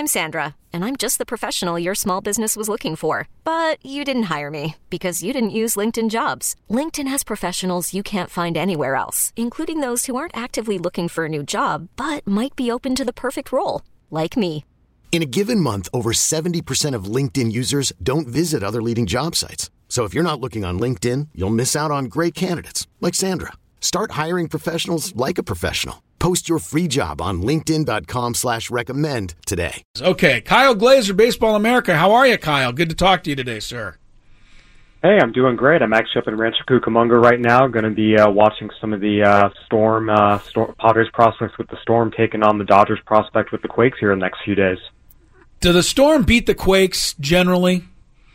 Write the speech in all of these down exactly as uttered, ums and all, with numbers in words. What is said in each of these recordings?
I'm Sandra, and I'm just the professional your small business was looking for. But you didn't hire me because you didn't use LinkedIn Jobs. LinkedIn has professionals you can't find anywhere else, including those who aren't actively looking for a new job, but might be open to the perfect role, like me. In a given month, over seventy percent of LinkedIn users don't visit other leading job sites. So if you're not looking on LinkedIn, you'll miss out on great candidates like Sandra. Start hiring professionals like a professional. Post your free job on linkedin.com slash recommend today. Okay, Kyle Glaser, Baseball America. How are you, Kyle? Good to talk to you today, sir. Hey, I'm doing great. I'm actually up in Rancho Cucamonga right now. Going to be uh, watching some of the uh, Storm, uh, Storm Padres prospects with the Storm taking on the Dodgers prospect with the Quakes here in the next few days. Do the Storm beat the Quakes generally?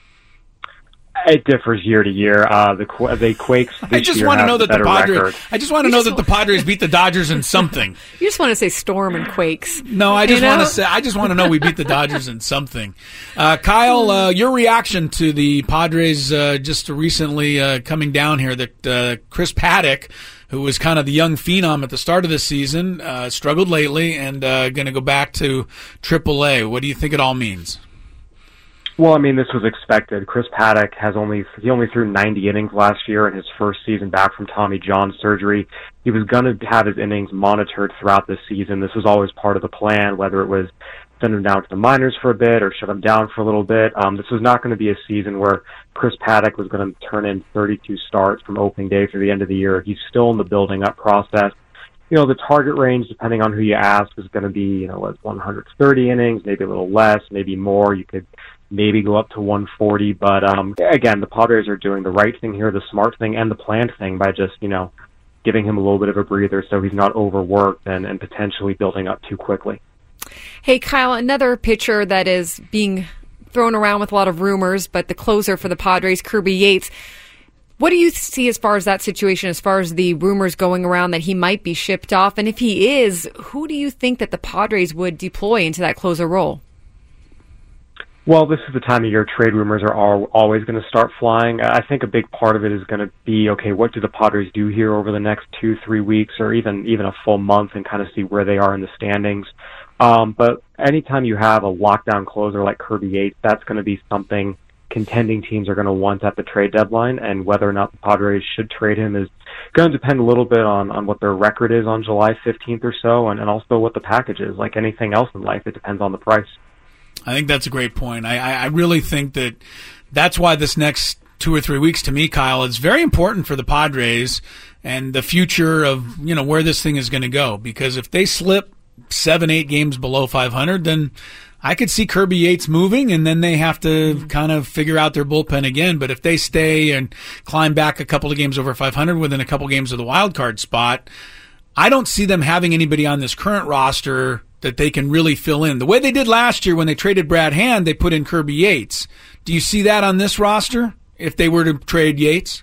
It differs year to year. Uh, the the Quakes this I just year want to have know the that the better Padres. record. I just want to know that the Padres beat the Dodgers in something. You just want to say Storm and Quakes. No, I just you know? want to say. I just want to know we beat the Dodgers in something. Uh, Kyle, uh, your reaction to the Padres uh, just recently uh, coming down here that uh, Chris Paddock, who was kind of the young phenom at the start of the season, uh, struggled lately and uh, going to go back to triple A. What do you think it all means? Well, I mean, this was expected. Chris Paddock has only he only threw ninety innings last year in his first season back from Tommy John surgery. He was going to have his innings monitored throughout the season. This was always part of the plan, whether it was send him down to the minors for a bit or shut him down for a little bit. Um, this was not going to be a season where Chris Paddock was going to turn in thirty-two starts from opening day through the end of the year. He's still in the building up process. You know, the target range, depending on who you ask, is going to be, you know, one hundred thirty innings, maybe a little less, maybe more. You could maybe go up to one forty. But, um, again, the Padres are doing the right thing here, the smart thing, and the planned thing by just, you know, giving him a little bit of a breather so he's not overworked and, and potentially building up too quickly. Hey, Kyle, another pitcher that is being thrown around with a lot of rumors, but the closer for the Padres, Kirby Yates. What do you see as far as that situation, as far as the rumors going around that he might be shipped off? And if he is, who do you think that the Padres would deploy into that closer role? Well, this is the time of year trade rumors are all, always going to start flying. I think a big part of it is going to be, okay, what do the Padres do here over the next two, three weeks or even, even a full month and kind of see where they are in the standings. Um, but anytime you have a lockdown closer like Kirby Yates, that's going to be something contending teams are going to want at the trade deadline, and whether or not the Padres should trade him is going to depend a little bit on, on what their record is on July fifteenth or so, and, and also what the package is. Like anything else in life, it depends on the price. I think that's a great point. I, I really think that that's why this next two or three weeks, to me, Kyle, is very important for the Padres and the future of, you know, where this thing is going to go. Because if they slip seven, eight games below five hundred, then I could see Kirby Yates moving, and then they have to kind of figure out their bullpen again. But if they stay and climb back a couple of games over five hundred within a couple of games of the wild card spot, I don't see them having anybody on this current roster that they can really fill in. The way they did last year when they traded Brad Hand, they put in Kirby Yates. Do you see that on this roster if they were to trade Yates?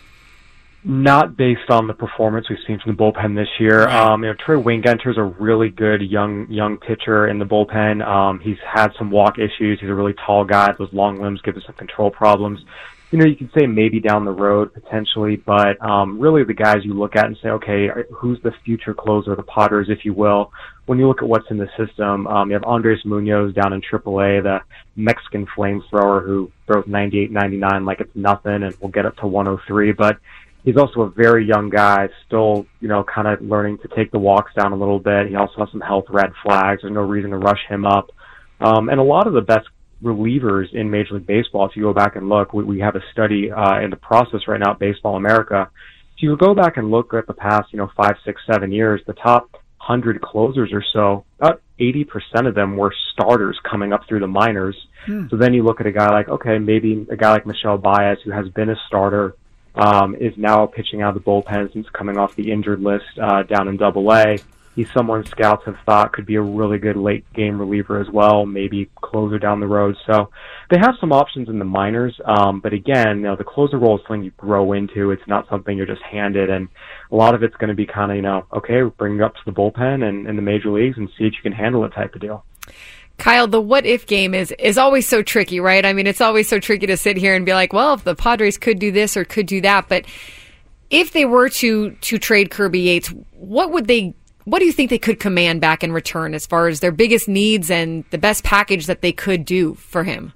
Not based on the performance we've seen from the bullpen this year. Right. Um, you know, Trey Wingenter is a really good young young pitcher in the bullpen. Um, he's had some walk issues. He's a really tall guy. Those long limbs give us some control problems. You know, you could say maybe down the road potentially, but um, really the guys you look at and say, okay, who's the future closer of the Padres, if you will? When you look at what's in the system, um, you have Andres Munoz down in triple A, the Mexican flamethrower who throws ninety-eight, ninety-nine like it's nothing and will get up to one oh three, but he's also a very young guy, still, you know, kind of learning to take the walks down a little bit. He also has some health red flags. There's no reason to rush him up. Um, and a lot of the best relievers in Major League Baseball, if you go back and look, we, we have a study uh, in the process right now at Baseball America. If you go back and look at the past, you know, five, six, seven years, the top one hundred closers or so, about eighty percent of them were starters coming up through the minors. Hmm. So then you look at a guy like, okay, maybe a guy like Michel Baez, who has been a starter, um, is now pitching out of the bullpen since coming off the injured list uh, down in double A. He's someone scouts have thought could be a really good late-game reliever as well, maybe closer down the road. So they have some options in the minors, um, but again, you know, the closer role is something you grow into. It's not something you're just handed, and a lot of it's going to be kind of, you know, okay, bring you up to the bullpen and in the major leagues and see if you can handle it type of deal. Kyle, the what-if game is, is always so tricky, right? I mean, it's always so tricky to sit here and be like, well, if the Padres could do this or could do that, but if they were to to trade Kirby Yates, what would they what do you think they could command back in return as far as their biggest needs and the best package that they could do for him?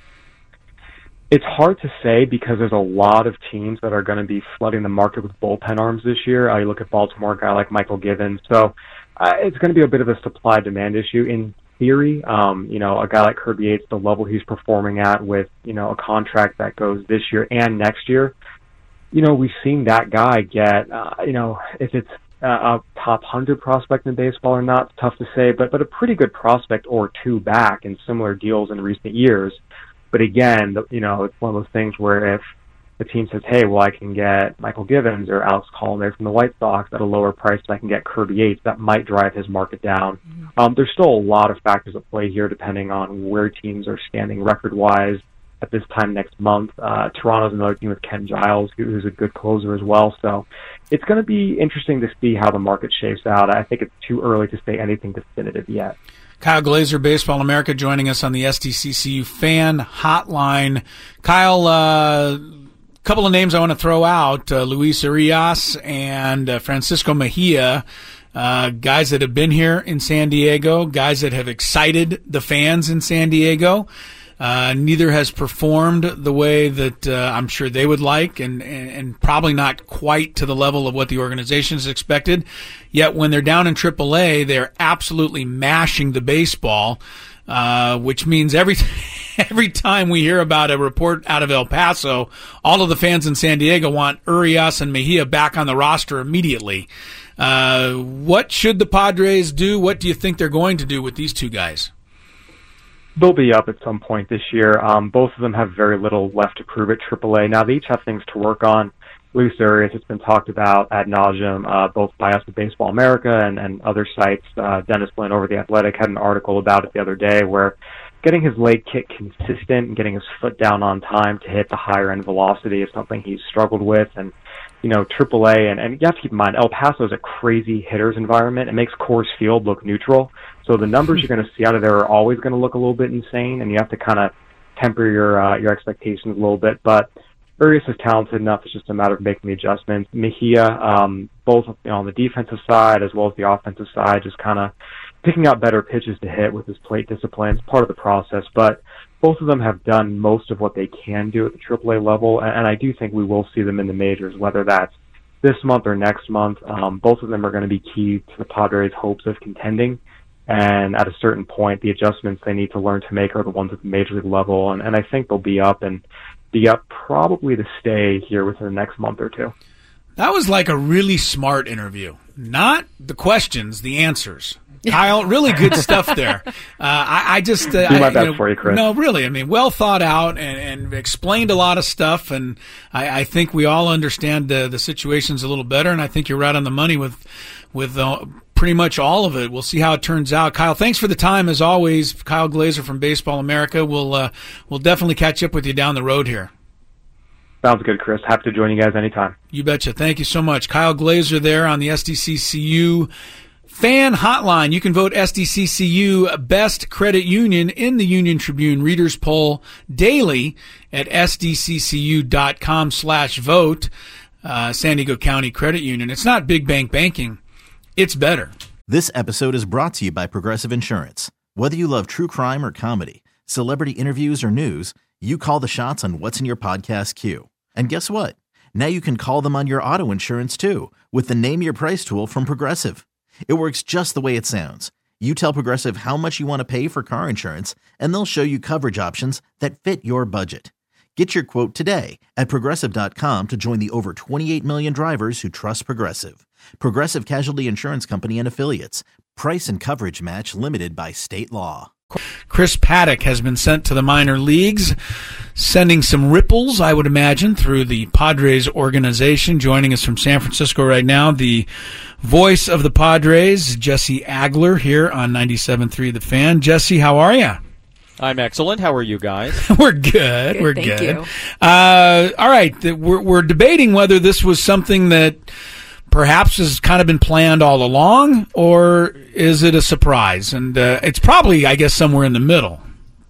It's hard to say because there's a lot of teams that are going to be flooding the market with bullpen arms this year. Uh, you look at Baltimore, a guy like Michael Givens. So uh, it's going to be a bit of a supply-demand issue. In theory, um, you know, a guy like Kirby Yates, the level he's performing at with, you know, a contract that goes this year and next year, you know, we've seen that guy get, uh, you know, if it's a top one hundred prospect in baseball or not, it's tough to say, but, but a pretty good prospect or two back in similar deals in recent years. But again, you know, it's one of those things where if the team says, hey, well, I can get Michael Givens or Alex Colomé from the White Sox at a lower price than I can get Kirby Yates, that might drive his market down. Mm-hmm. Um, there's still a lot of factors at play here depending on where teams are standing record-wise at this time next month. Uh, Toronto's another team with Ken Giles, who's a good closer as well. So it's going to be interesting to see how the market shapes out. I think it's too early to say anything definitive yet. Kyle Glaser, Baseball America, joining us on the S D C C U Fan Hotline. Kyle, a uh, couple of names I want to throw out, uh, Luis Urias and uh, Francisco Mejia, uh, guys that have been here in San Diego, guys that have excited the fans in San Diego. Uh, neither has performed the way that uh, I'm sure they would like, and, and, and probably not quite to the level of what the organization has expected. Yet when they're down in triple A, they're absolutely mashing the baseball, uh, which means every every time we hear about a report out of El Paso, all of the fans in San Diego want Urias and Mejia back on the roster immediately. Uh, what should the Padres do? What do you think they're going to do with these two guys? They'll be up at some point this year. Um, both of them have very little left to prove at triple A. Now, they each have things to work on. Luis Urias has been talked about ad nauseum, uh, both by us at Baseball America and, and other sites. Uh, Dennis Lynn over The Athletic had an article about it the other day where getting his leg kick consistent and getting his foot down on time to hit the higher end velocity is something he's struggled with. And, you know, triple A, and, and you have to keep in mind, El Paso is a crazy hitter's environment. It makes Coors Field look neutral. So the numbers you're going to see out of there are always going to look a little bit insane, and you have to kind of temper your uh, your expectations a little bit. But Urias is talented enough. It's just a matter of making the adjustments. Mejia, um, both you know, on the defensive side as well as the offensive side, just kind of picking out better pitches to hit with his plate discipline. It's part of the process. But both of them have done most of what they can do at the triple A level, and, and I do think we will see them in the majors, whether that's this month or next month. Um, both of them are going to be key to the Padres' hopes of contending. And at a certain point, the adjustments they need to learn to make are the ones at the major league level. And, and I think they'll be up and be up probably to stay here within the next month or two. That was like a really smart interview. Not the questions, the answers. Kyle, really good stuff there. Uh, I, I just uh, do my I, best you know, for you, Chris. No, really. I mean, well thought out and, and explained a lot of stuff. And I, I think we all understand the, the situations a little better. And I think you're right on the money with with uh, pretty much all of it. We'll see how it turns out. Kyle, thanks for the time as always. Kyle Glaser from Baseball America. We'll uh, we'll definitely catch up with you down the road here. Sounds good, Chris. Happy to join you guys anytime. You betcha. Thank you so much. Kyle Glaser there on the S D C C U Fan Hotline. You can vote S D C C U Best Credit Union in the Union Tribune Readers Poll daily at sdccu.com slash vote. Uh, San Diego County Credit Union. It's not big bank banking. It's better. This episode is brought to you by Progressive Insurance. Whether you love true crime or comedy, celebrity interviews or news, you call the shots on what's in your podcast queue. And guess what? Now you can call them on your auto insurance too with the Name Your Price tool from Progressive. It works just the way it sounds. You tell Progressive how much you want to pay for car insurance, and they'll show you coverage options that fit your budget. Get your quote today at Progressive dot com to join the over twenty-eight million drivers who trust Progressive. Progressive Casualty Insurance Company and Affiliates. Price and coverage match limited by state law. Chris Paddack has been sent to the minor leagues, sending some ripples, I would imagine, through the Padres organization. Joining us from San Francisco right now, the voice of the Padres, Jesse Agler, here on ninety-seven point three The Fan. Jesse, how are you? I'm excellent. How are you guys? We're good. Good, We're thank good. you. Uh, all right. We're, we're debating whether this was something that perhaps has kind of been planned all along, or is it a surprise? And uh, it's probably, I guess, somewhere in the middle.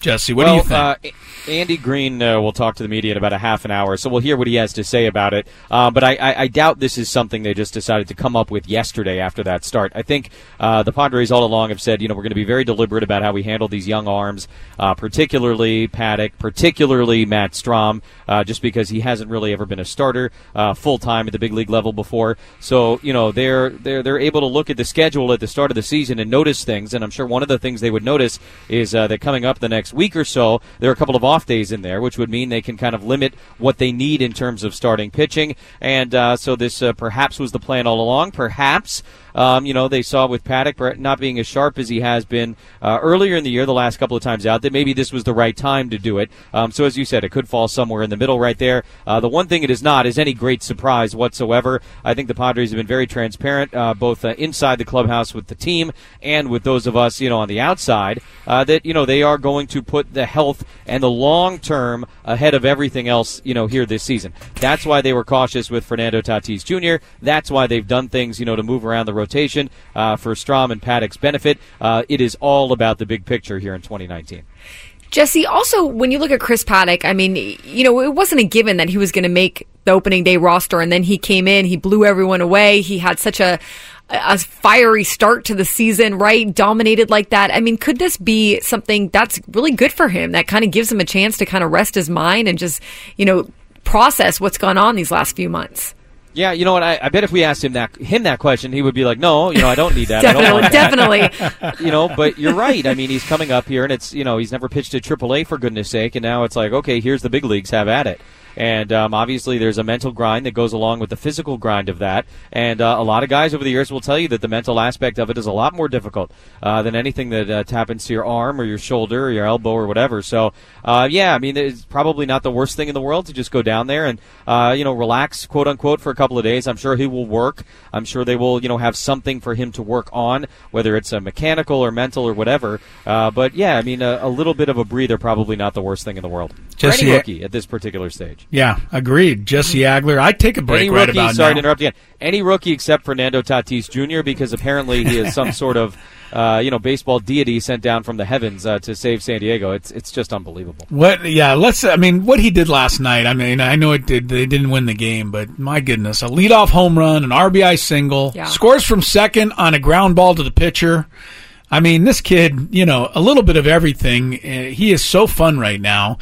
Jesse, what well, do you think? Uh, Andy Green uh, will talk to the media in about a half an hour, so we'll hear what he has to say about it. Uh, but I, I, I doubt this is something they just decided to come up with yesterday after that start. I think uh, the Padres all along have said, you know, we're going to be very deliberate about how we handle these young arms, uh, particularly Paddock, particularly Matt Strahm, uh, just because he hasn't really ever been a starter uh, full-time at the big league level before. So, you know, they're, they're, they're able to look at the schedule at the start of the season and notice things, and I'm sure one of the things they would notice is uh, that coming up the next week or so, there are a couple of off days in there, which would mean they can kind of limit what they need in terms of starting pitching. And uh, so this uh, perhaps was the plan all along. Perhaps, um, you know, they saw with Paddock not being as sharp as he has been uh, earlier in the year, the last couple of times out, that maybe this was the right time to do it. Um, so as you said, it could fall somewhere in the middle right there. Uh, the one thing it is not is any great surprise whatsoever. I think the Padres have been very transparent, uh, both uh, inside the clubhouse with the team and with those of us, you know, on the outside, uh, that, you know, they are going to put the health and the long term ahead of everything else, you know, here this season. That's why they were cautious with Fernando Tatis Junior That's why they've done things, you know, to move around the rotation uh, for Strahm and Paddock's benefit. Uh, it is all about the big picture here in twenty nineteen. Jesse, also, when you look at Chris Paddock, I mean, you know, it wasn't a given that he was going to make the opening day roster, and then he came in, he blew everyone away. He had such a a fiery start to the season, right? Dominated like that. I mean, could this be something that's really good for him, that kind of gives him a chance to kind of rest his mind and just, you know, process what's gone on these last few months? Yeah, you know what? I, I bet if we asked him that him that question, he would be like, "No, you know, I don't need that. definitely, I don't want definitely." That. You know, but you're right. I mean, he's coming up here, and it's you know he's never pitched at triple A for goodness sake, and now it's like, okay, here's the big leagues, have at it. And um, obviously there's a mental grind that goes along with the physical grind of that. And uh, a lot of guys over the years will tell you that the mental aspect of it is a lot more difficult uh, than anything that uh, happens to your arm or your shoulder or your elbow or whatever. So, uh, yeah, I mean, it's probably not the worst thing in the world to just go down there and, uh, you know, relax, quote unquote, for a couple of days. I'm sure he will work. I'm sure they will, you know, have something for him to work on, whether it's a mechanical or mental or whatever. Uh, but, yeah, I mean, a, a little bit of a breather, probably not the worst thing in the world. Jesse, for any rookie at this particular stage. Yeah, agreed. Jesse Agler. I'd take a break any right rookie, about sorry now. to interrupt again. Any rookie except Fernando Tatis Junior because apparently he is some sort of uh, you know baseball deity sent down from the heavens uh, to save San Diego. It's it's just unbelievable. What? Yeah, let's. I mean, what he did last night. I mean, I know it did. They didn't win the game, but my goodness, a leadoff home run, an R B I single, yeah. Scores from second on a ground ball to the pitcher. I mean, this kid, you know, a little bit of everything. Uh, he is so fun right now,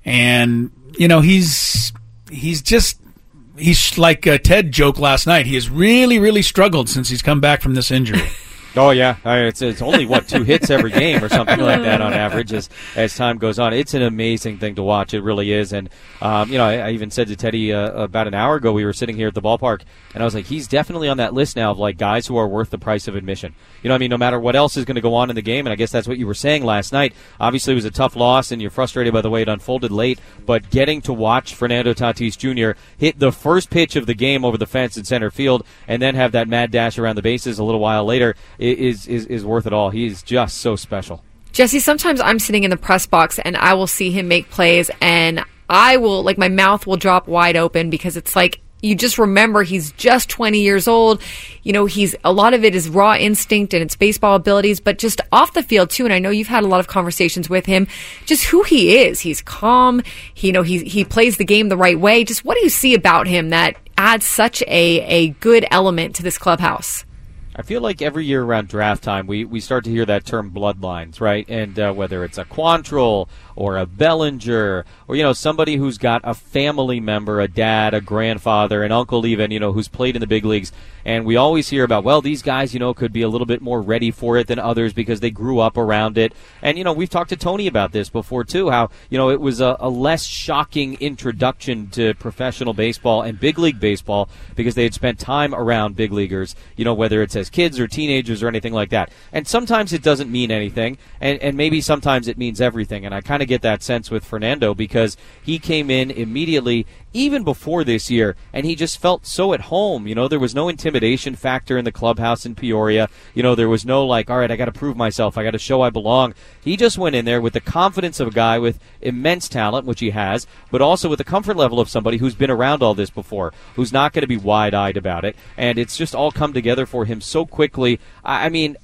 and you know, he's he's just he's like a Ted joke last night. He has really, really struggled since he's come back from this injury. Oh, yeah. I mean, it's, it's only, what, two hits every game or something like that on average as, as time goes on. It's an amazing thing to watch. It really is. And, um, you know, I, I even said to Teddy uh, about an hour ago, we were sitting here at the ballpark, and I was like, he's definitely on that list now of, like, guys who are worth the price of admission. You know what I mean? No matter what else is going to go on in the game, and I guess that's what you were saying last night. Obviously, it was a tough loss, and you're frustrated by the way it unfolded late, but getting to watch Fernando Tatis Junior hit the first pitch of the game over the fence in center field and then have that mad dash around the bases a little while later is is, is worth it all. He's just so special. Jesse, sometimes I'm sitting in the press box and I will see him make plays and I will, like, my mouth will drop wide open because it's like, you just remember he's just twenty years old. You know, he's a lot of it is raw instinct and it's baseball abilities, but just off the field too. And I know you've had a lot of conversations with him, just who he is. He's calm. He, you know, he, he plays the game the right way. Just what do you see about him that adds such a, a good element to this clubhouse? I feel like every year around draft time, we, we start to hear that term bloodlines, right? And uh, whether it's a Quantrill or a Bellinger or, you know, somebody who's got a family member, a dad, a grandfather, an uncle even, you know, who's played in the big leagues. And we always hear about, well, these guys, you know, could be a little bit more ready for it than others because they grew up around it. And, you know, we've talked to Tony about this before, too, how, you know, it was a, a less shocking introduction to professional baseball and big league baseball because they had spent time around big leaguers, you know, whether it's as kids or teenagers or anything like that. And sometimes it doesn't mean anything, and, and maybe sometimes it means everything. And I kind of get that sense with Fernando because he came in immediately, even before this year, and he just felt so at home. You know, there was no intimidation factor in the clubhouse in Peoria. You know, there was no like, all right, I got to prove myself. I got to show I belong. He just went in there with the confidence of a guy with immense talent, which he has, but also with the comfort level of somebody who's been around all this before, who's not going to be wide-eyed about it. And it's just all come together for him so quickly. I mean,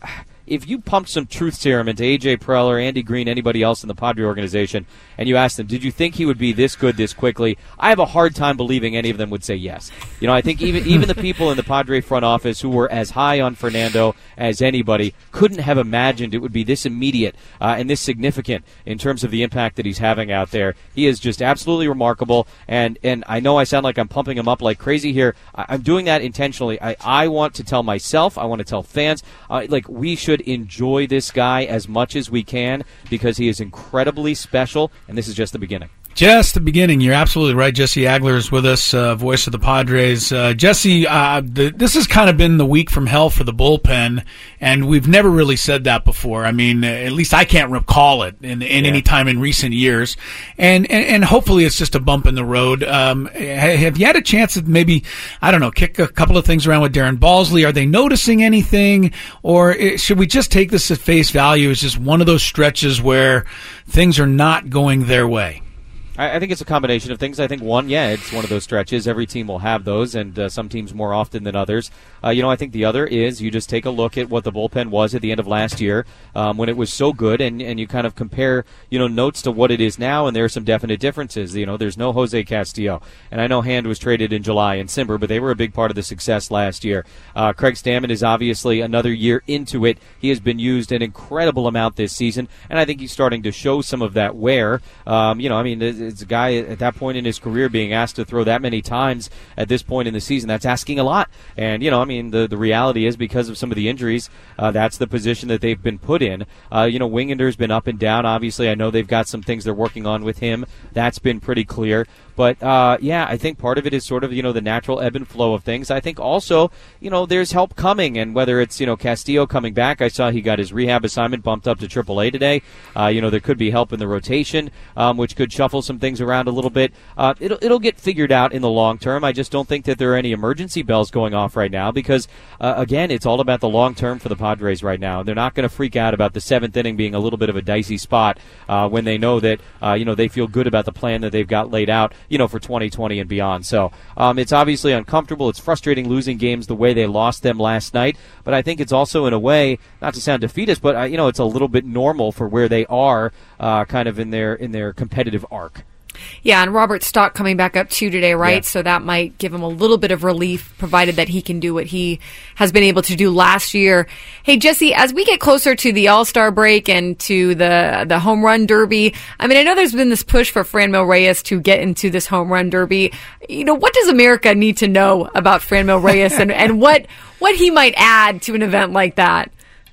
if you pumped some truth serum into A J Preller, Andy Green, anybody else in the Padre organization, and you asked them, did you think he would be this good this quickly? I have a hard time believing any of them would say yes. You know, I think even even the people in the Padre front office who were as high on Fernando as anybody couldn't have imagined it would be this immediate uh, and this significant in terms of the impact that he's having out there. He is just absolutely remarkable, and, and I know I sound like I'm pumping him up like crazy here. I, I'm doing that intentionally. I, I want to tell myself, I want to tell fans, uh, like we should enjoy this guy as much as we can because he is incredibly special, and this is just the beginning. Just the beginning. You're absolutely right. Jesse Agler is with us, uh, voice of the Padres. Uh, Jesse, uh, the, this has kind of been the week from hell for the bullpen, and we've never really said that before. I mean, at least I can't recall it in, in yeah. any time in recent years. And, and, and hopefully it's just a bump in the road. Um, have you had a chance to maybe, I don't know, kick a couple of things around with Darren Balsley? Are they noticing anything? Or should we just take this at face value as just one of those stretches where things are not going their way? I think it's a combination of things. I think, one, yeah, it's one of those stretches. Every team will have those, and uh, some teams more often than others. Uh, you know, I think the other is you just take a look at what the bullpen was at the end of last year um, when it was so good, and, and you kind of compare, you know, notes to what it is now, and there are some definite differences. You know, there's no Jose Castillo, and I know Hand was traded in July and Simber, but they were a big part of the success last year. Uh, Craig Stammen is obviously another year into it. He has been used an incredible amount this season, and I think he's starting to show some of that wear. Um, you know, I mean, it's a guy at that point in his career being asked to throw that many times at this point in the season. That's asking a lot. And, you know, I mean, the, the reality is because of some of the injuries, uh, that's the position that they've been put in. Uh, you know, Wingender's been up and down. Obviously, I know they've got some things they're working on with him. That's been pretty clear. But, uh, yeah, I think part of it is sort of, you know, the natural ebb and flow of things. I think also, you know, there's help coming, and whether it's, you know, Castillo coming back, I saw he got his rehab assignment bumped up to triple A today. Uh, you know, there could be help in the rotation, um, which could shuffle some things around a little bit. Uh, it'll, it'll get figured out in the long term. I just don't think that there are any emergency bells going off right now because, uh, again, it's all about the long term for the Padres right now. They're not going to freak out about the seventh inning being a little bit of a dicey spot uh, when they know that, uh, you know, they feel good about the plan that they've got laid out, you know, for twenty twenty and beyond. So um, it's obviously uncomfortable. It's frustrating losing games the way they lost them last night, but I think it's also in a way, not to sound defeatist, but uh, you know, it's a little bit normal for where they are uh, kind of in their in their competitive arc. Yeah, and Robert Stock coming back up too today, right? Yeah. So that might give him a little bit of relief, provided that he can do what he has been able to do last year. Hey, Jesse, as we get closer to the All-Star break and to the the home run derby, I mean, I know there's been this push for Franmil Reyes to get into this home run derby. You know, what does America need to know about Franmil Reyes and, and what what he might add to an event like that?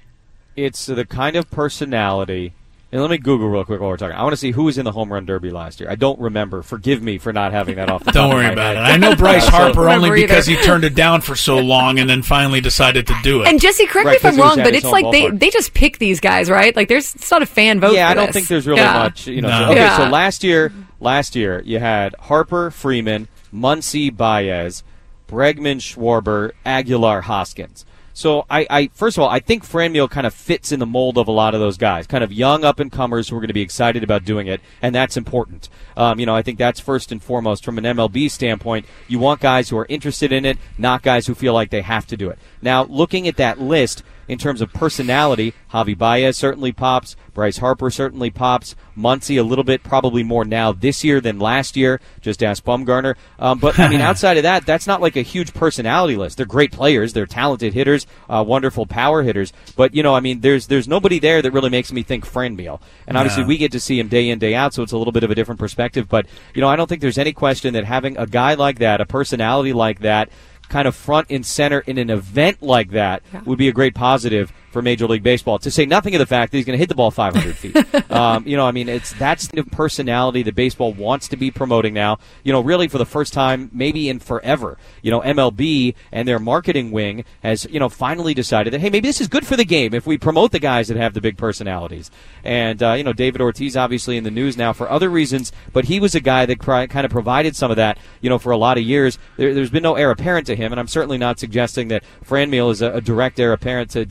It's the kind of personality. And let me Google real quick while we're talking. I want to see who was in the home run derby last year. I don't remember. Forgive me for not having that off the top Don't of worry my about head. it. I know Bryce Uh, so- Harper only Remember because either. he turned it down for so long and then finally decided to do it. And Jesse, correct Right, me if I'm 'cause it was wrong, at but his it's home like they, ballpark. they just pick these guys, right? Like there's it's not a fan vote. Yeah, for I don't this. think there's really Yeah. much. You know. No. so- okay, Yeah. so last year, last year you had Harper, Freeman, Muncy, Baez, Bregman, Schwarber, Aguilar, Hoskins. So I, I first of all, I think Franmil kind of fits in the mold of a lot of those guys, kind of young up-and-comers who are going to be excited about doing it, and that's important. Um, you know, I think that's first and foremost from an M L B standpoint. You want guys who are interested in it, not guys who feel like they have to do it. Now, looking at that list, in terms of personality, Javi Baez certainly pops. Bryce Harper certainly pops. Muncy a little bit, probably more now this year than last year. Just ask Bumgarner. Um, but, I mean, outside of that, that's not like a huge personality list. They're great players. They're talented hitters, uh, wonderful power hitters. But, you know, I mean, there's there's nobody there that really makes me think Franmil. And obviously No. we get to see him day in, day out, so it's a little bit of a different perspective. But, you know, I don't think there's any question that having a guy like that, a personality like that, kind of front and center in an event like that Yeah. would be a great positive for Major League Baseball, to say nothing of the fact that he's going to hit the ball five hundred feet. um, you know, I mean, it's that's the personality that baseball wants to be promoting now, you know, really for the first time maybe in forever. You know, M L B and their marketing wing has, you know, finally decided that, hey, maybe this is good for the game if we promote the guys that have the big personalities. And, uh, you know, David Ortiz obviously in the news now for other reasons, but he was a guy that cri- kind of provided some of that, you know, for a lot of years. There, there's been no heir apparent to him, and I'm certainly not suggesting that Franmil is a, a direct heir apparent to David Ortiz.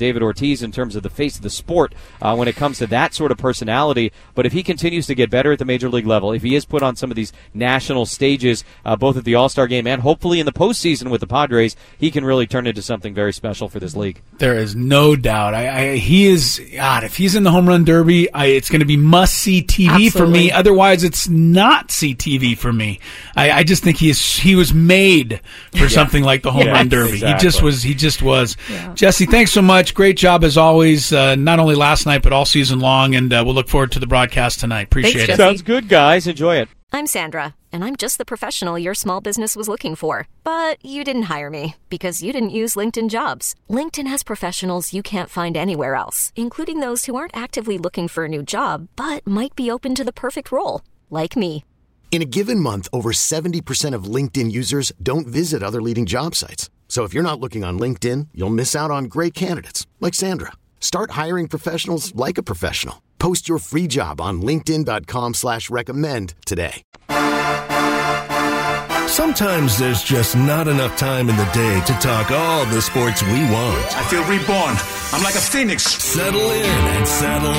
he's in terms of the face of the sport uh, when it comes to that sort of personality. But if he continues to get better at the major league level, if he is put on some of these national stages, uh, both at the All-Star game and hopefully in the postseason with the Padres, he can really turn into something very special for this league. There is no doubt. I, I, he is, God, if he's in the home run derby, I, it's going to be must-see T V for me. Otherwise, it's not see T V for me. I, I just think he is, he was made for yeah. something like the home yes. run derby. Exactly. He just was. He just was. Yeah. Jesse, thanks so much. Great job as always. Uh, not only last night but all season long, and uh, we'll look forward to the broadcast tonight. Appreciate thanks, it. Jesse. Sounds good, guys. Enjoy it. I'm Sandra, and I'm just the professional your small business was looking for. But you didn't hire me because you didn't use LinkedIn Jobs. LinkedIn has professionals you can't find anywhere else, including those who aren't actively looking for a new job but might be open to the perfect role, like me. In a given month, over seventy percent of LinkedIn users don't visit other leading job sites. So if you're not looking on LinkedIn, you'll miss out on great candidates like Sandra. Start hiring professionals like a professional. Post your free job on linkedin dot com slash recommend today. Sometimes there's just not enough time in the day to talk all the sports we want. I feel reborn. I'm like a phoenix. Settle in and saddle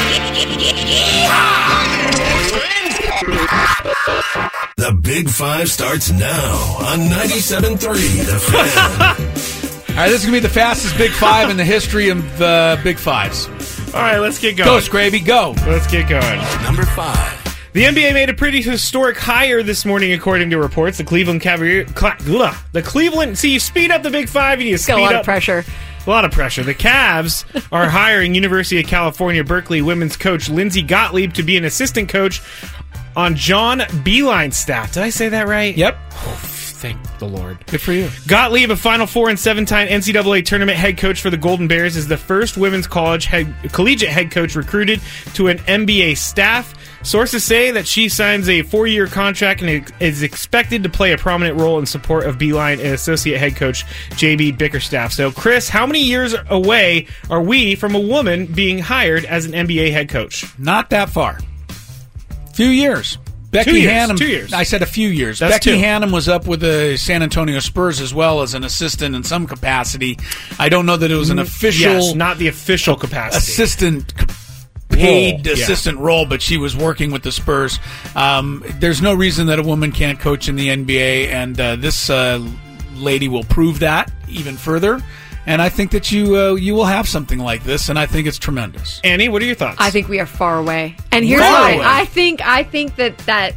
up. The Big Five starts now on ninety-seven point three The Fan. All right, this is going to be the fastest Big Five in the history of uh, Big Fives. All right, let's get going. Go, Scraby, go. Let's get going. Number five. The N B A made a pretty historic hire this morning, according to reports. The Cleveland Cavaliers, Cl- the Cleveland, see, you speed up the Big Five and you speed Got a lot up. of pressure. A lot of pressure. The Cavs are hiring University of California, Berkeley women's coach Lindsey Gottlieb to be an assistant coach on John Beilein's staff. Did I say that right? Yep. Oh, thank the Lord. Good for you. Gottlieb, a Final Four and seven-time N C double A tournament head coach for the Golden Bears, is the first women's college head, collegiate head coach recruited to an N B A staff. Sources say that she signs a four-year contract and is expected to play a prominent role in support of Beilein and associate head coach J B Bickerstaff. So, Chris, how many years away are we from a woman being hired as an N B A head coach? Not that far. Few years. Becky two years, Hannum. Two years. I said a few years. That's Becky two. Hannum was up with the San Antonio Spurs as well as an assistant in some capacity. I don't know that it was an official. Yes, not the official capacity. Assistant. Paid role, assistant yeah. role, but she was working with the Spurs. Um, there's no reason that a woman can't coach in the N B A, and uh, this uh, lady will prove that even further. And I think that you uh, you will have something like this, and I think it's tremendous. Annie, what are your thoughts? I think we are far away, and here's Far why. away. I think I think that that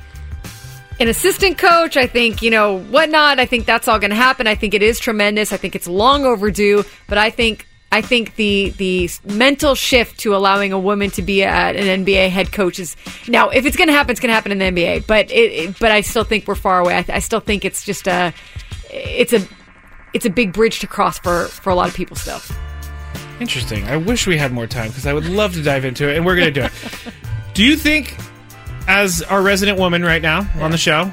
an assistant coach, I think you know whatnot. I think that's all going to happen. I think it is tremendous. I think it's long overdue, but I think. I think the the mental shift to allowing a woman to be a, an N B A head coach is now if it's going to happen, it's going to happen in the N B A. But it, it, but I still think we're far away. I, I still think it's just a it's a it's a big bridge to cross for, for a lot of people still. Interesting. I wish we had more time because I would love to dive into it, and we're going to do it. Do you think, as our resident woman right now yeah. on the show,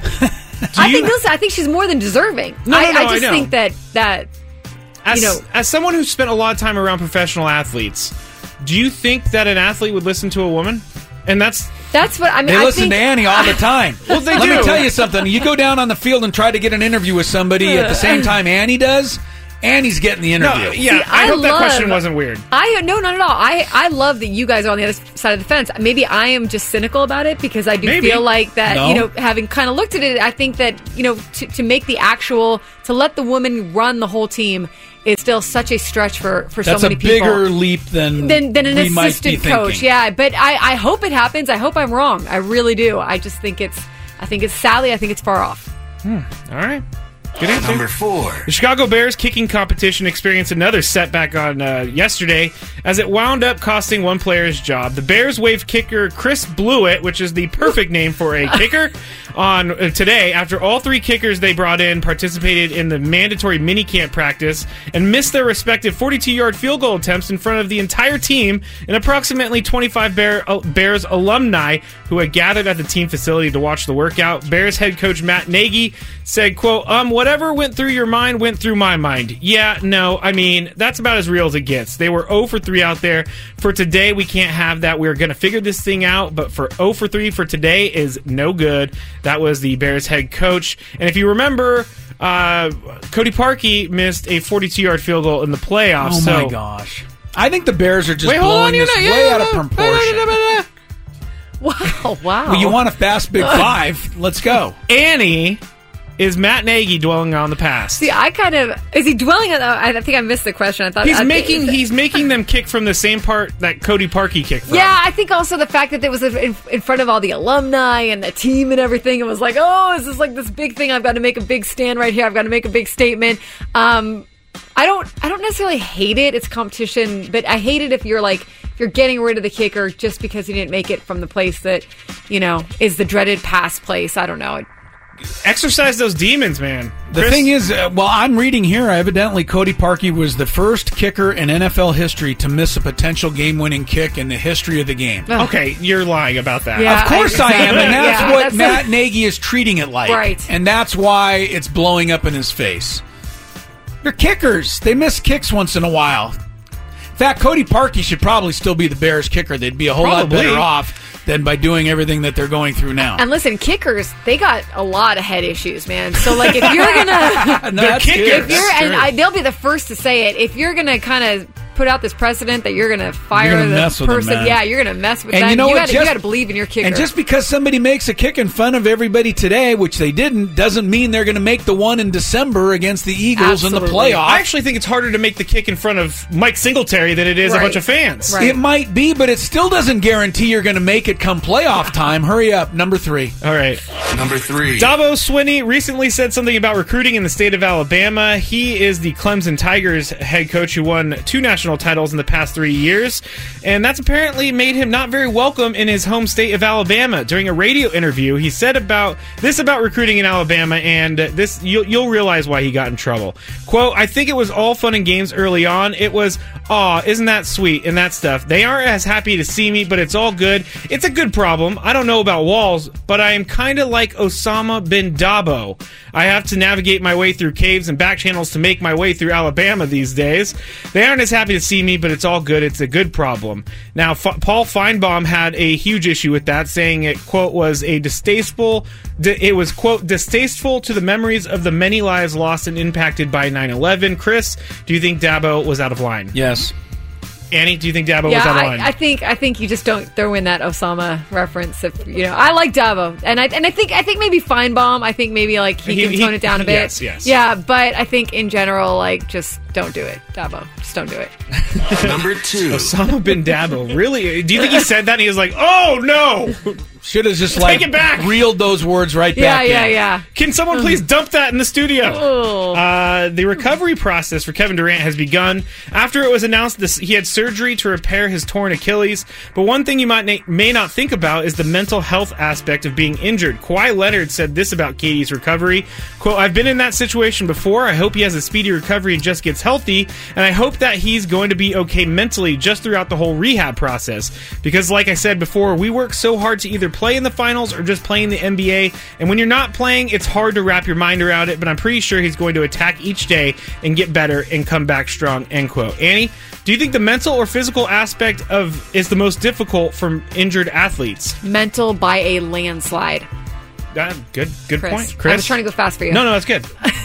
I you, think listen, I think she's more than deserving. No, I, no, no, I just I know. think that that. As, you know, as someone who's spent a lot of time around professional athletes, do you think that an athlete would listen to a woman? And that's that's what I mean. They I listen think, to Annie all the time. Well, they Let do. me tell you something. You go down on the field and try to get an interview with somebody at the same time Annie does. Annie's getting the interview. No, yeah, See, I, I hope that love, question wasn't weird. I no, not at all. I, I love that you guys are on the other side of the fence. Maybe I am just cynical about it because I do Maybe. feel like that. No. You know, having kind of looked at it, I think that you know to, to make the actual to let the woman run the whole team is still such a stretch for, for That's so many a people. bigger leap than than, than an we might be assistant thinking. coach. Yeah, but I, I hope it happens. I hope I'm wrong. I really do. I just think it's I think it's sadly I think it's far off. Hmm. All right. Good answer. Number four. The Chicago Bears kicking competition experienced another setback on uh, yesterday as it wound up costing one player's job. The Bears waived kicker Chris Blewett, which is the perfect name for a kicker, on uh, today after all three kickers they brought in participated in the mandatory minicamp practice and missed their respective forty-two-yard field goal attempts in front of the entire team and approximately twenty-five Bear, uh, Bears alumni who had gathered at the team facility to watch the workout. Bears head coach Matt Nagy said, quote, um, whatever went through your mind went through my mind. Yeah, no, I mean, that's about as real as it gets. They were zero for three out there. For today, we can't have that. We're going to figure this thing out, but for zero for three for today is no good. That was the Bears head coach. And if you remember, uh, Cody Parkey missed a forty-two-yard field goal in the playoffs. Oh, my so gosh. I think the Bears are just Wait, hold blowing on, this you're not- way yeah, out of yeah, proportion. yeah, yeah, yeah. Wow, wow. Well, you want a fast Big Five? Let's go. Annie, is Matt Nagy dwelling on the past? See, I kind of is he dwelling on? I think I missed the question. I thought He's I, making he's making them kick from the same part that Cody Parkey kicked from. Yeah, I think also the fact that it was in, in front of all the alumni and the team and everything, it was like, oh, is this like this big thing? I've got to make a big stand right here. I've got to make a big statement. Um, I don't, I don't necessarily hate it. It's competition, but I hate it if you're like, if you're getting rid of the kicker just because he didn't make it from the place that, you know, is the dreaded pass place. I don't know. Exercise those demons, man. The Chris? thing is, uh, well, I'm reading here, evidently Cody Parkey was the first kicker in N F L history to miss a potential game-winning kick in the history of the game. Okay, you're lying about that. Yeah, Of course I, I- am, and that's Yeah, what that's Matt a- Nagy is treating it like. Right. And that's why it's blowing up in his face. They're kickers. They miss kicks once in a while. In fact, Cody Parkey should probably still be the Bears kicker. They'd be a whole Probably. lot better off than by doing everything that they're going through now. And listen, kickers, they got a lot of head issues, man. So, like, if you're gonna, No, that's kickers. good. if you're, That's and true. I, they'll be the first to say it. If you're gonna kind of put out this precedent that you're gonna fire You're gonna the mess with them, person, man. yeah, you're gonna mess with And them. you know what? gotta, you Just- gotta believe in your kicker. And just because somebody makes a kick in fun of everybody today, which they didn't, doesn't mean they're going to make the one in December against the Eagles in the Absolutely. playoff. I actually think it's harder to make the kick in front of Mike Singletary than it is Right. a bunch of fans. Right. It might be, but it still doesn't guarantee you're going to make it come playoff time. Hurry up. Number three. All right. Number three. Dabo Swinney recently said something about recruiting in the state of Alabama. He is the Clemson Tigers head coach who won two national titles in the past three years, and that's apparently made him not very welcome in his home state of Alabama. During a radio interview, he said about this about recruiting in Alabama, and this you'll, you'll realize why he got in trouble. Quote, I think it was all fun and games early on. It was, aw, isn't that sweet, and that stuff. They aren't as happy to see me, but it's all good. It's a good problem. I don't know about walls, but I am kind of like Osama bin Dabo. I have to navigate my way through caves and back channels to make my way through Alabama these days. They aren't as happy to see me, but it's all good. It's a good problem. Now, F- Paul Feinbaum had a huge issue with that, saying it, quote, was a distasteful, di- it was, quote, distasteful to the memories of the many lives lost and impacted by nine eleven. Chris, do you think Dabo was out of line? Yes. Annie, do you think Dabo yeah, was out of line? I, I think I think you just don't throw in that Osama reference. If you know, I like Dabo, and I and I think I think maybe Feinbaum. I think maybe like he, He- can he- tone it down a bit. yes, yes. Yeah, but I think in general, like just don't do it, Dabo. Just don't do it. Number two. Osama bin Dabo. Really? Do you think he said that and he was like, oh, no! Should have just Take like it back. reeled those words right Yeah, back yeah, in. yeah. Can someone please dump that in the studio? Oh. Uh, the recovery process for Kevin Durant has begun. After it was announced this, he had surgery to repair his torn Achilles. But one thing you might na- may not think about is the mental health aspect of being injured. Kawhi Leonard said this about K D's recovery. Quote, I've been in that situation before. I hope he has a speedy recovery and just gets healthy. And I hope that he's going to be okay mentally just throughout the whole rehab process. Because like I said before, we work so hard to either play in the finals or just play in the N B A. And when you're not playing, it's hard to wrap your mind around it. But I'm pretty sure he's going to attack each day and get better and come back strong, end quote. Annie, do you think the mental or physical aspect of is the most difficult for injured athletes? Mental by a landslide. Uh, good good Chris. point. Chris? I was trying to go fast for you. No, no, that's good.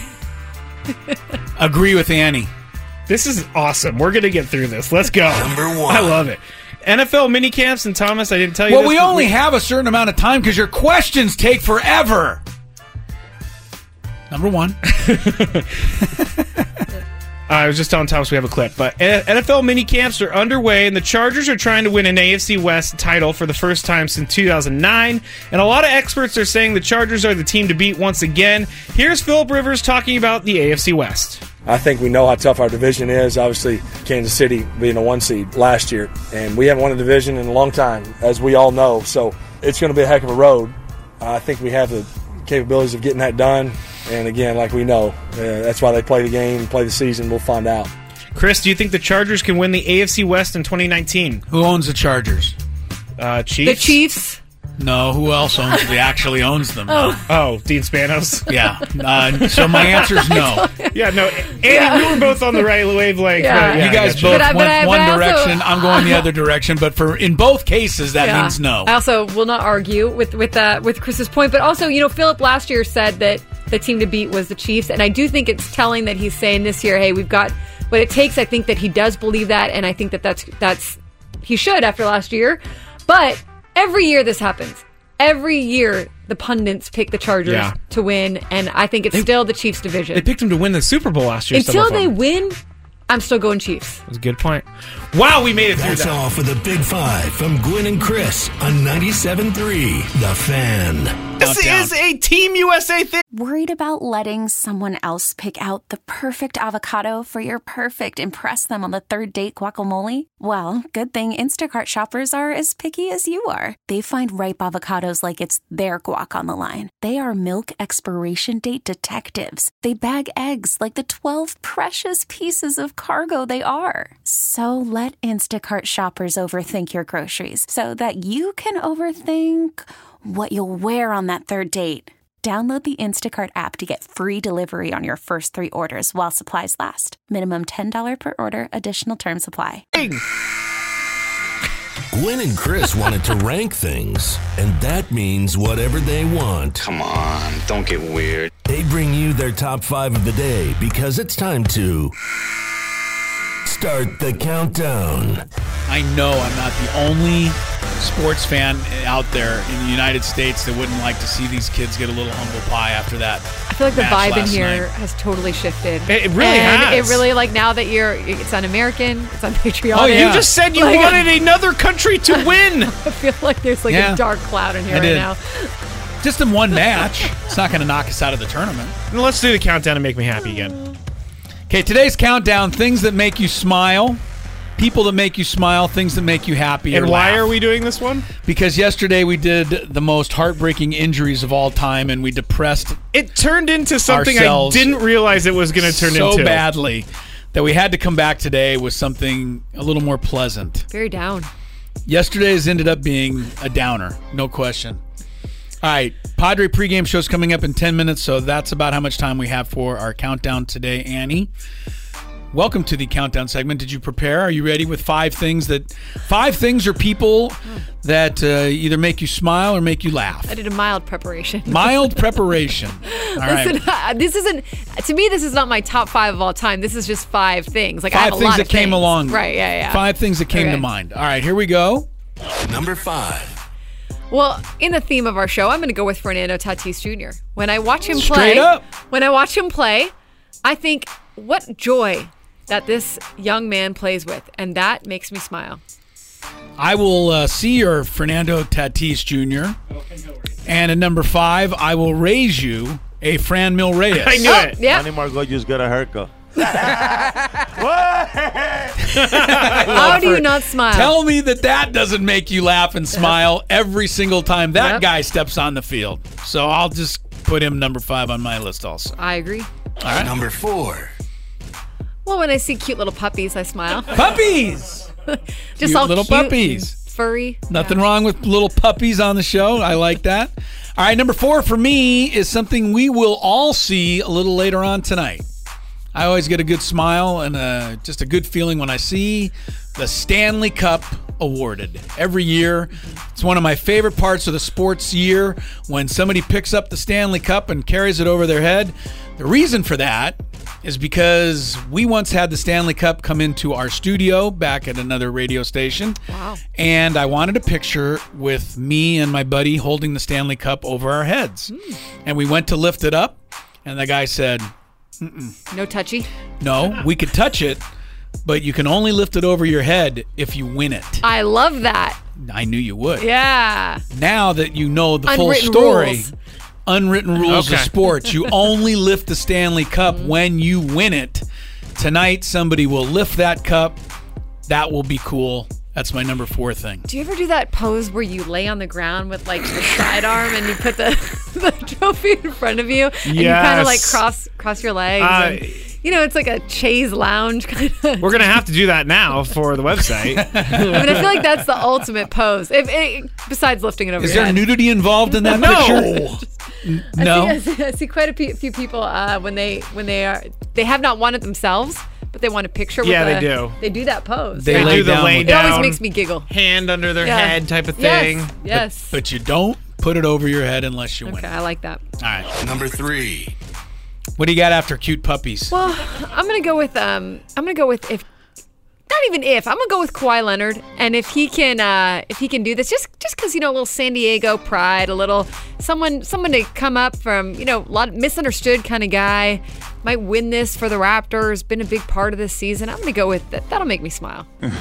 Agree with Annie. This is awesome. We're going to get through this. Let's go. Number one. I love it. N F L minicamps, and Thomas, I didn't tell you Well, this, we but only have a certain amount of time because your questions take forever. Number one. I was just telling Thomas we have a clip, but N F L minicamps are underway, and the Chargers are trying to win an A F C West title for the first time since two thousand nine, and a lot of experts are saying the Chargers are the team to beat once again. Here's Philip Rivers talking about the A F C West. I think we know how tough our division is. Obviously, Kansas City being a one seed last year, and we haven't won a division in a long time, as we all know. So it's going to be a heck of a road. Uh, I think we have the capabilities of getting that done. And again, like we know, uh, that's why they play the game, play the season. We'll find out. Chris, do you think the Chargers can win the A F C West in twenty nineteen? Who owns the Chargers? Uh, Chiefs. The Chiefs. No, who else owns? They actually owns them. Oh. Oh, Dean Spanos. Yeah. Uh, so my answer is no. Yeah, no. Andy, Yeah. we were both on the right wavelength. Yeah. but yeah, You guys I both gotcha. But I- but went I- one but I also- direction. I'm going the other direction. But for in both cases, that Yeah. means no. I also will not argue with with that with Chris's point, but also, you know, Philip last year said that the team to beat was the Chiefs, and I do think it's telling that he's saying this year, hey, we've got what it takes. I think that he does believe that, and I think that that's that's he should after last year. But every year this happens. Every year the pundits pick the Chargers Yeah. to win, and I think it's They- still the Chiefs division. They picked him to win the Super Bowl last year. some Until of they them. win, I'm still going Chiefs. That's a good point. Wow, we made it through That's that. all for the Big Five from Gwynn and Chris on ninety-seven point three The Fan. This is a Team U S A thing. Worried about letting someone else pick out the perfect avocado for your perfect impress them on the third date guacamole? Well, good thing Instacart shoppers are as picky as you are. They find ripe avocados like it's their guac on the line. They are milk expiration date detectives. They bag eggs like the twelve precious pieces of cargo they are. So let Instacart shoppers overthink your groceries so that you can overthink what you'll wear on that third date. Download the Instacart app to get free delivery on your first three orders while supplies last. Minimum ten dollars per order. Additional terms apply. Gwynn and Chris wanted to rank things, and that means whatever they want. Come on, don't get weird. They bring you their top five of the day because it's time to start the countdown. I know I'm not the only sports fan out there in the United States that wouldn't like to see these kids get a little humble pie after that. I feel like the match vibe in last here night. has totally shifted. It- it really and has. It really, like, now that you're, it's un-American, it's unpatriotic. Oh, yeah. You just said you Like- wanted another country to win. I feel like there's like Yeah. a dark cloud in here I right did. now. Just in one match. It's not going to knock us out of the tournament. Let's do the countdown and make me happy again. Okay, today's countdown, things that make you smile, people that make you smile, things that make you happy. And or why laugh. are we doing this one? Because yesterday we did the most heartbreaking injuries of all time, and we depressed It turned into something ourselves I didn't realize it was going to turn so into. badly that we had to come back today with something a little more pleasant. Very down. Yesterday's ended up being a downer, no question. All right, Padre pregame show's coming up in ten minutes, so that's about how much time we have for our countdown today. Annie, welcome to the countdown segment. Did you prepare? Are you ready with five things that five things or people that uh, either make you smile or make you laugh? I did a mild preparation. Mild preparation. All right. Listen, uh, this isn't, to me, this is not my top five of all time. This is just five things. Like I Five have a things lot that of came things. along. Right, yeah, yeah. Five things that came Okay. to mind. All right, here we go. Number five. Well, in the theme of our show, I'm going to go with Fernando Tatis Junior When I watch him Straight play, up. when I watch him play, I think what joy that this young man plays with, and that makes me smile. I will uh, see your Fernando Tatis Junior And at number five, I will raise you a Fran Mil Reyes. I knew it. Yeah. Manny Margot just got a haircut. How do you not smile? Tell me that that doesn't make you laugh and smile every single time that Yep. guy steps on the field. So I'll just put him number five on my list also. I agree. All right. Number four. Well, when I see cute little puppies, I smile. Puppies! Just Cute all little cute puppies. and furry. Nothing wrong with little puppies on the show. I like that. All right, number four for me is something we will all see a little later on tonight. I always get a good smile and uh just a good feeling when I see the Stanley Cup awarded every year. It's one of my favorite parts of the sports year when somebody picks up the Stanley Cup and carries it over their head. The reason for that is because we once had the Stanley Cup come into our studio back at another radio station. Wow. And I wanted a picture with me and my buddy holding the Stanley Cup over our heads. Mm. And we went to lift it up, and the guy said, No touchy. no, we could touch it, but you can only lift it over your head if you win it. I love that. I knew you would. Yeah. Now that you know the full Unwritten story, rules. unwritten rules Okay. of sports, you only lift the Stanley Cup Mm-hmm. when you win it. Tonight, somebody will lift that cup. That will be cool. That's my number four thing. Do you ever do that pose where you lay on the ground with like the sidearm and you put the, the trophy in front of you and you kind of like Yes. cross cross your legs? Uh, and, you know, it's like a chaise lounge kind of. We're going to have to do that now for the website. I mean, I feel like that's the ultimate pose. If it, besides lifting it over Is your there head. nudity involved in that No. picture? N- No. I see, I see, I see quite a pe- few people uh, when they when they are they have not won it themselves, but they want a picture. Yeah, with they the, do. They do that pose. They yeah. lay do the down lay with It always down, makes me giggle. hand under their Yeah. head type of thing. Yes. Yes. But you don't put it over your head unless you win okay, it. I like that. All right. Number three. What do you got after cute puppies? Well, I'm gonna go with um, I'm gonna go with if. Not even if. I'm gonna go with Kawhi Leonard, and if he can, uh, if he can do this, just just because you know a little San Diego pride, a little someone someone to come up from you know a lot of misunderstood kind of guy, might win this for the Raptors. Been a big part of this season. I'm gonna go with that. That'll make me smile.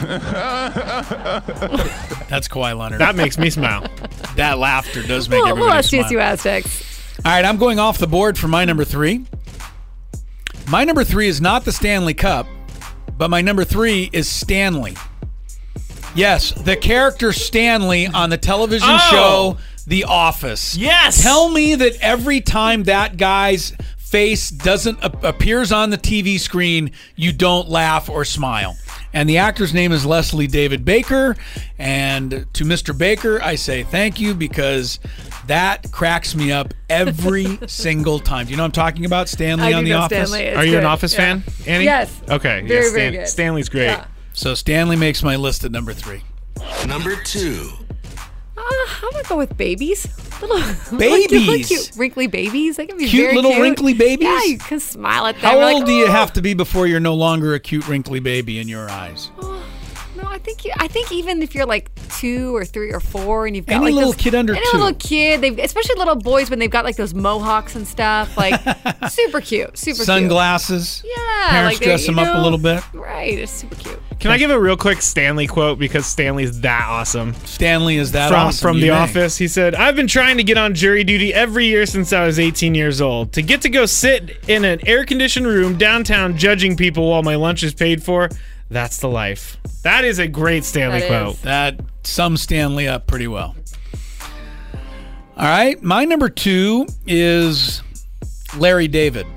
That's Kawhi Leonard. That makes me smile. That laughter does make Well, everybody well, smile. C S U Aztecs. All right, I'm going off the board for my number three. My number three is not the Stanley Cup. But my number three is Stanley. Yes, the character Stanley on the television oh. show The Office. Yes. Tell me that every time that guy's face doesn't uh, appears on the T V screen, you don't laugh or smile. And the actor's name is Leslie David Baker. And to Mister Baker, I say thank you because that cracks me up every single time. Do you know what I'm talking about? Stanley I on do The know Office? Stanley. It's Are you good. an Office Yeah. fan, Annie? Yes. Okay. Very, yeah, very good. Stanley's great. Yeah. So Stanley makes my list at number three. Number two. Uh, I'm gonna go with babies. Little Babies? little cute, wrinkly babies. They can be Cute very little cute. wrinkly babies? Yeah, you can smile at them. How You're old like, do you "Oh." have to be before you're no longer a cute, wrinkly baby in your eyes? No, I think you, I think even if you're like two or three or four, and you've got Any like little those, kid under any two. little kid, they especially little boys when they've got like those mohawks and stuff, like super cute, super Sunglasses. cute. Yeah, Parents like they- dress you them up a know, little bit. Right, it's super cute. Can I give a real quick Stanley quote because Stanley's that awesome? Stanley is that from, awesome. From You The may. Office, he said, "I've been trying to get on jury duty every year since I was eighteen years old. To get to go sit in an air-conditioned room downtown judging people while my lunch is paid for, that's the life." That is a great Stanley That quote. is. That sums Stanley up pretty well. All right, my number two is Larry David.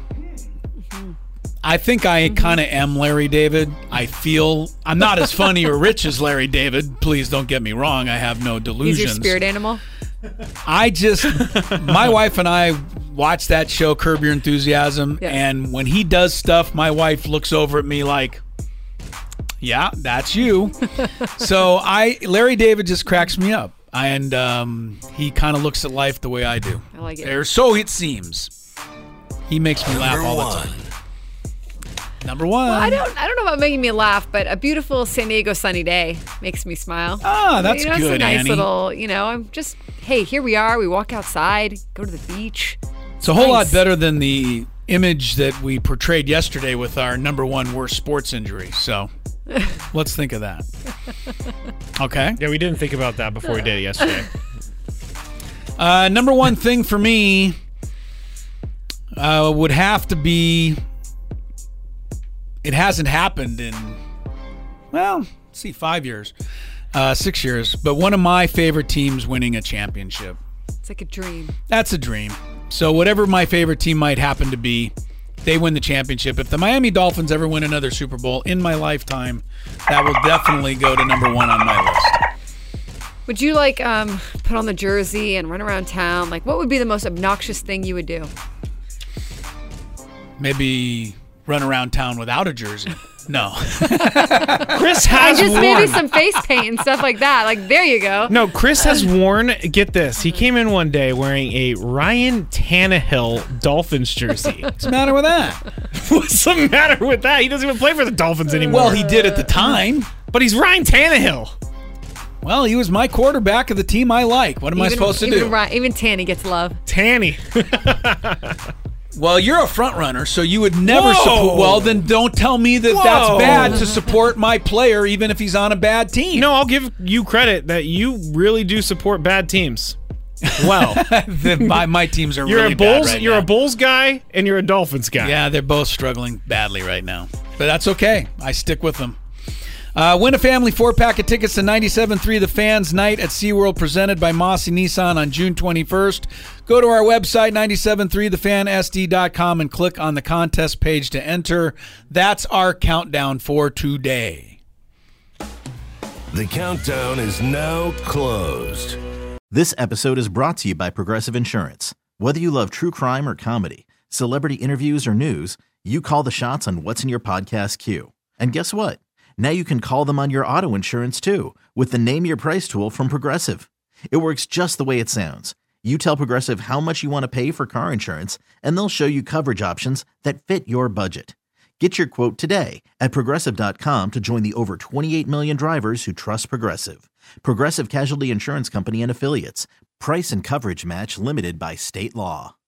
I think I kind of am Larry David. I feel I'm not as funny or rich as Larry David. Please don't get me wrong. I have no delusions. He's your spirit animal. I just, my wife and I watch that show, Curb Your Enthusiasm, Yeah. and when he does stuff, my wife looks over at me like, yeah, that's you. So I, Larry David just cracks me up. And um, he kind of looks at life the way I do. I like it. Or so it seems. He makes me laugh Number all one. the time. Number one. Well, I don't, I don't know about making me laugh, but a beautiful San Diego sunny day makes me smile. Ah, that's you know, good, it's a nice Annie. little, you know, I'm just, hey, here we are. We walk outside, go to the beach. It's a whole lot Nice. better than the image that we portrayed yesterday with our number one worst sports injury. So let's think of that. Okay. Yeah, we didn't think about that before we did it yesterday. Uh, number one thing for me uh, would have to be, it hasn't happened in, well, let's see, five years, uh, six years, but one of my favorite teams winning a championship. It's like a dream. That's a dream. So whatever my favorite team might happen to be, they win the championship. If the Miami Dolphins ever win another Super Bowl in my lifetime, that will definitely go to number one on my list. Would you like um, put on the jersey and run around town? Like, what would be the most obnoxious thing you would do? Maybe run around town without a jersey. No. Chris And has just worn. maybe some face paint and stuff like that. Like, there you go. No, Chris has worn, get this, he came in one day wearing a Ryan Tannehill Dolphins jersey. What's the matter with that? What's the matter with that? He doesn't even play for the Dolphins anymore. Well, he did at the time. But he's Ryan Tannehill. Well, he was my quarterback of the team I like. What am I Even- supposed to even do? Ri- even Tanny gets love. Tanny. Well, you're a front runner, so you would never Whoa. support. Well, then don't tell me that Whoa. that's bad to support my player, even if he's on a bad team. No, I'll give you credit that you really do support bad teams. Well, Then my, my teams are you're really a Bulls, bad right you're now. a Bulls guy, and you're a Dolphins guy. Yeah, they're both struggling badly right now. But that's okay. I stick with them. Uh, win a family four-pack of tickets to ninety-seven point three The Fans Night at SeaWorld presented by Mossy Nissan on June twenty-first. Go to our website, nine seven three the fan s d dot com, and click on the contest page to enter. That's our countdown for today. The countdown is now closed. This episode is brought to you by Progressive Insurance. Whether you love true crime or comedy, celebrity interviews or news, you call the shots on what's in your podcast queue. And guess what? Now you can call them on your auto insurance too with the Name Your Price tool from Progressive. It works just the way it sounds. You tell Progressive how much you want to pay for car insurance, and they'll show you coverage options that fit your budget. Get your quote today at Progressive dot com to join the over twenty-eight million drivers who trust Progressive. Progressive Casualty Insurance Company and Affiliates. Price and coverage match limited by state law.